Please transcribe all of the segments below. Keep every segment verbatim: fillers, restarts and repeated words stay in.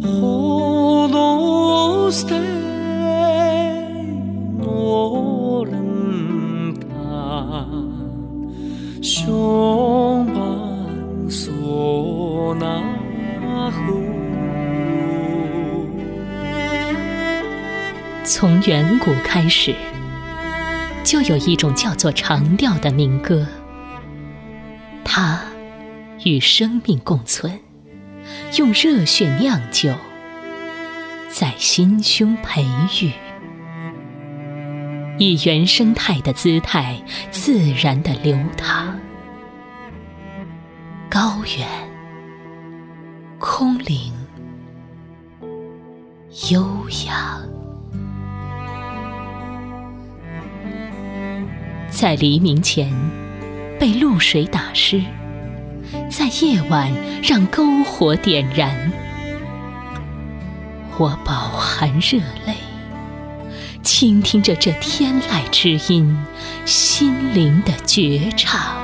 从远古开始，就有一种叫做长调的民歌，它与生命共存，用热血酿酒，在心胸培育，以原生态的姿态自然地流淌。高远、空灵、悠扬，在黎明前被露水打湿，在夜晚让篝火点燃。我饱含热泪，倾听着这天籁之音，心灵的绝唱。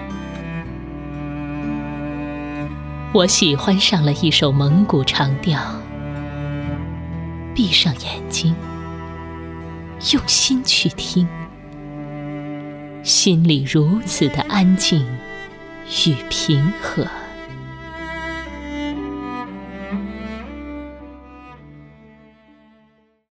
我喜欢上了一首蒙古长调，闭上眼睛，用心去听，心里如此的安静与平和。